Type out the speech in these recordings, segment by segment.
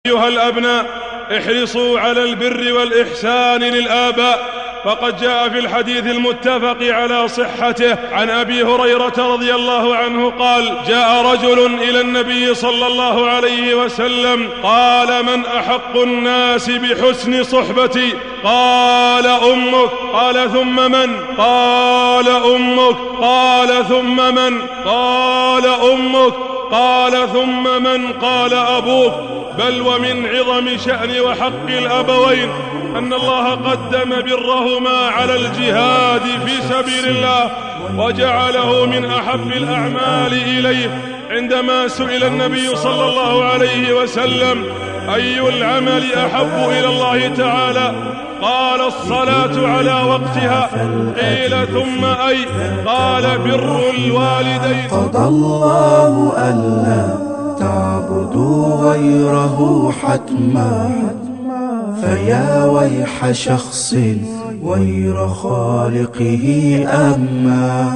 أيها الأبناء، احرصوا على البر والإحسان للآباء، فقد جاء في الحديث المتفق على صحته عن أبي هريرة رضي الله عنه قال: جاء رجل إلى النبي صلى الله عليه وسلم قال: من أحق الناس بحسن صحبتي؟ قال: أمك. قال: ثم من؟ قال: أمك. قال: ثم من؟ قال: أمك. قال: ثم من؟ قال: أبوك. بل ومن عظم شأن وحق الأبوين أن الله قدم برهما على الجهاد في سبيل الله، وجعله من أحب الأعمال إليه. عندما سئل النبي صلى الله عليه وسلم: أي العمل أحب إلى الله تعالى؟ قال: الصلاة على وقتها. قيل: ثم أي؟ قال: بر الوالدين. قضى الله ألا تعبدوا غيره حتما، فيا ويح شخص غير خالقه أما.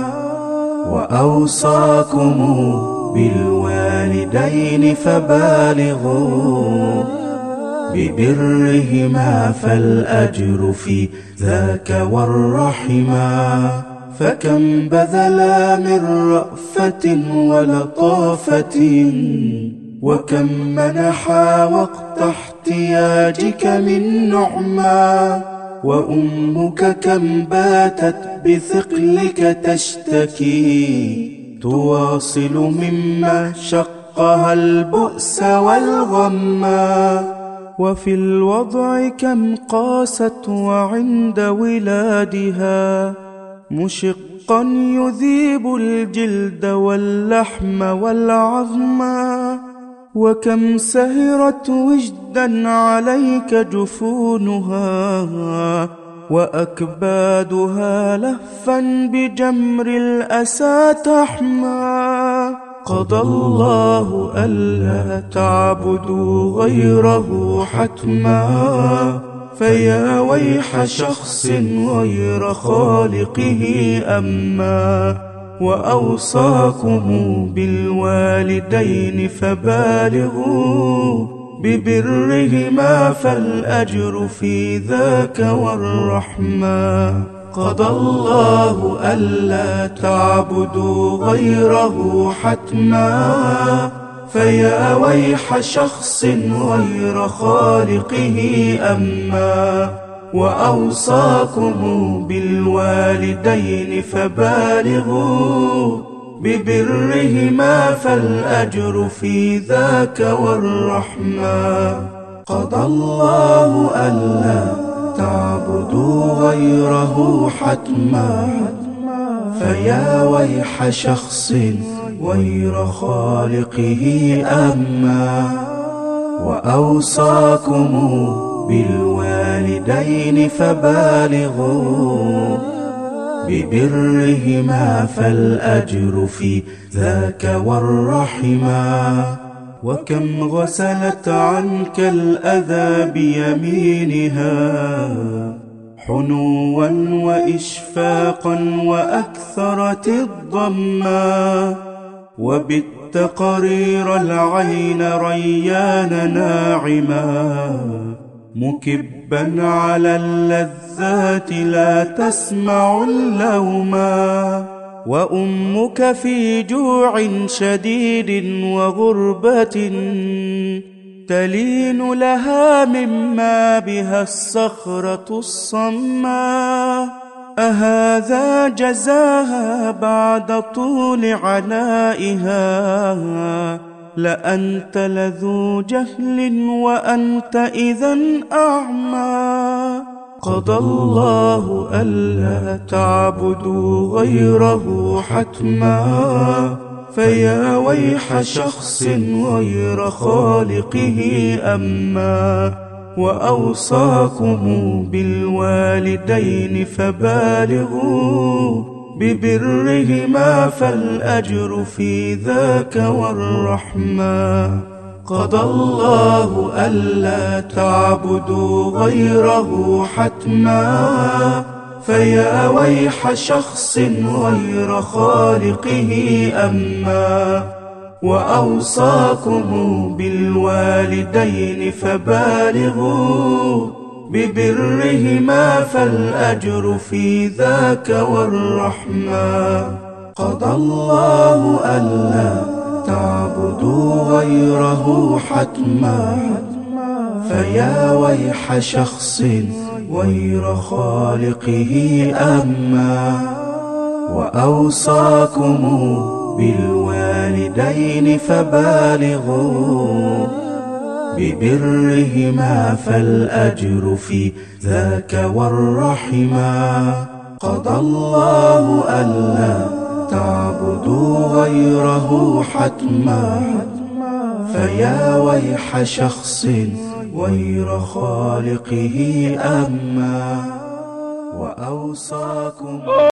وأوصاكم بالوالدين فبالغوا ببرهما، فالأجر في ذاك والرحما. فكم بذلا من رأفة ولطافة، وكم منحا وقت احتياجك من نعما. وأمك كم باتت بثقلك تشتكي، تواصل مما شقها البؤس والغما. وفي الوضع كم قاست وعند ولادها، مشقا يذيب الجلد واللحم والعظما. وكم سهرت وجدا عليك جفونها، وأكبادها لهفا بجمر الأسى تحمى. قضى الله ألا تعبدوا غيره حتما، فيا ويح شخص غير خالقه أما. وأوصاكم بالوالدين فبالغوا ببرهما، فالأجر في ذاك والرحمة. قضى الله ألا تعبدوا غيره حتما، فيا ويح شخص غير خالقه أما. وأوصاكم بالوالدين فبالغوا ببرهما، فالأجر في ذاك والرحمة. قضى الله ألا تعبدوا غيره حتما، فيا ويح شخص غير خالقه أما. وأوصاكم بالوالدين فبالغوا ببرهما، فالأجر في ذاك والرحمة. وكم غسلت عنك الأذى بيمينها، حنوا وإشفاقا وأكثرت الضما. وبت قرير العين ريان ناعما، مكبا على اللذات لا تسمع اللوما. وأمك في جوع شديد وغربة، تلين لها مما بها الصخرة الصما. أهذا جزاها بعد طول عنائها؟ لأنت لذو جهل وأنت إذن أعمى. قضى الله ألا تعبدوا غيره حتما، فيا ويح شخص غير خالقه أما. وأوصاكم بالوالدين فبالغوا ببرهما، فالأجر في ذاك والرحمة. قضى الله ألا تعبدوا غيره حتما، فيا ويح شخص غير خالقه أما. وأوصاكم بالوالدين فبالغوا ببرهما فالأجر في ذاك والرحمة. قضى الله ألا تعبدوا غيره حتما، فيا ويح شخص غير خالقه أما. وأوصاكم بالوالدين فبالغوا ببرهما فالأجر في ذاك والرحمة. قضى الله ألا تعبدوا غيره حتما، فيا ويح شخص غير خالقه أما. وأوصاكم